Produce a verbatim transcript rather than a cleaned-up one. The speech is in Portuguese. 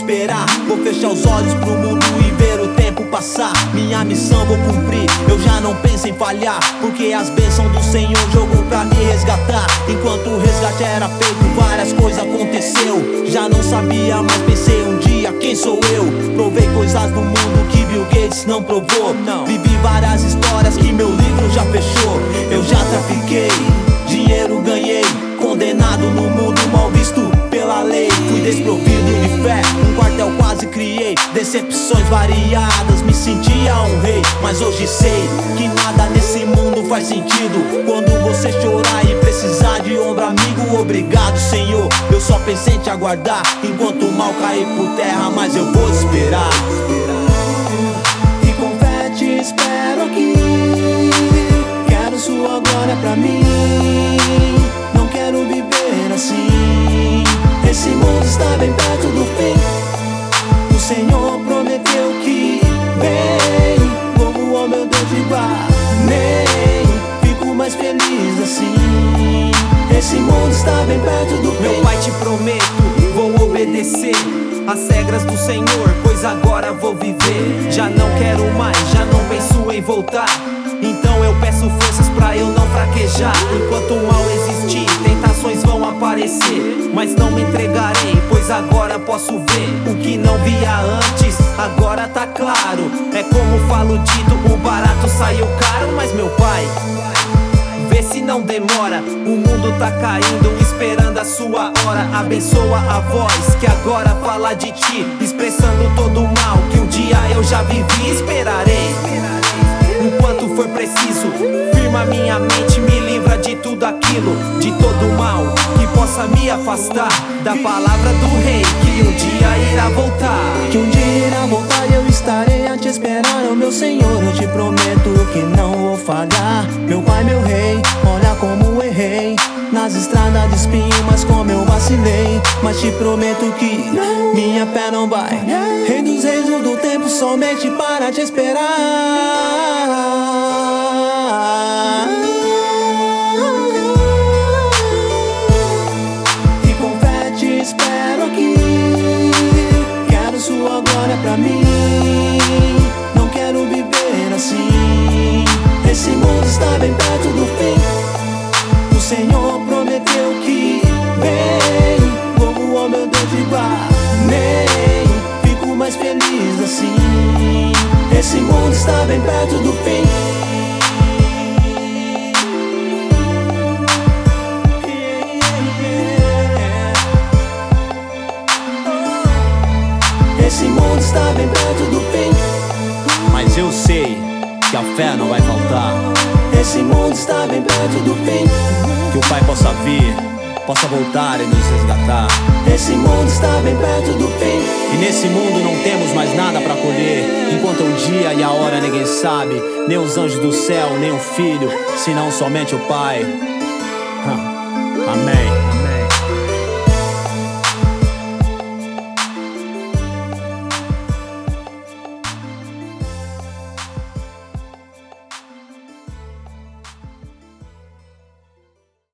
esperar. Vou fechar os olhos pro mundo e ver o tempo passar. Minha missão vou cumprir, eu já não penso em falhar, porque as bênçãos do Senhor jogou pra me resgatar. Enquanto o resgate era feito, várias coisas aconteceu. Já não sabia, mas pensei um dia, quem sou eu? Provei coisas no mundo que Bill Gates não provou. Vivi várias histórias que meu livro já fechou. Eu já trafiquei, dinheiro ganhei, condenado no mundo mal visto pela lei. Fui desprovido de fé, um quartel quase criei. Decepções variadas, me sentia um rei. Mas hoje sei que nada nesse mundo faz sentido. Quando você chorar e precisar de ombro amigo, obrigado Senhor, eu só pensei em te aguardar. Enquanto o mal cair por terra, mas eu vou esperar. E com fé te espero aqui, quero sua glória pra mim. Não quero viver assim, esse mundo está bem perto do fim. O Senhor prometeu que vem, como ó meu Deus digo amém. Fico mais feliz assim, esse mundo está bem perto do fim. Meu Pai, te prometo, vou obedecer as regras do Senhor, pois agora vou viver. Já não quero mais, já não penso em voltar. Então eu peço forças pra eu não fraquejar. Enquanto o mal existir, tentações vão aparecer, mas não me entregarei, pois agora posso ver o que não via antes, agora tá claro. É como falo dito, o barato saiu caro. Mas meu Pai, vê se não demora, o mundo tá caindo, esperando a sua hora. Abençoa a voz que agora fala de ti, expressando todo o mal que um dia eu já vivi. Esperarei enquanto for preciso, firma minha mente, me livra de tudo aquilo, de todo o mal que possa me afastar da palavra do Rei, que um dia irá voltar. Que um dia irá voltar e eu estarei a te esperar, oh meu Senhor, eu te prometo que não vou falhar. Meu Pai, meu Rei, olha como errei nas estradas de espinho, mas como eu vacilei. Mas te prometo que minha fé não vai. Rei dos reis do tempo, somente para te esperar. E com fé te espero aqui, quero sua glória pra mim. Não quero viver assim, esse mundo está bem perto do fim. O Senhor prometeu que vem, como ó meu Deus digo amém. Fico mais feliz assim, esse mundo está bem perto do fim. Esse mundo está bem perto do fim. Mas eu sei que a fé não vai faltar. Esse mundo está bem perto do fim. Que o Pai possa vir, possa voltar e nos resgatar. Esse mundo está bem perto do fim. E nesse mundo não temos mais nada pra colher, enquanto o dia e a hora ninguém sabe, nem os anjos do céu, nem o Filho, senão somente o Pai. Amém.